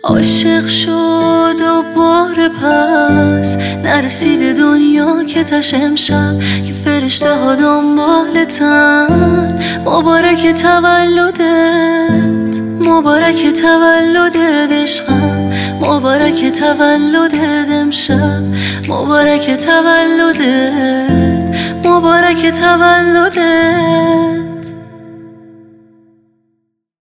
عاشق شد و بار پس نرسیده دنیا که تش امشب که فرشته ها دنبالتن. مبارک تولدت، مبارک تولدت عشقم، مبارک تولدت امشب، مبارک تولدت، مبارک تولدت.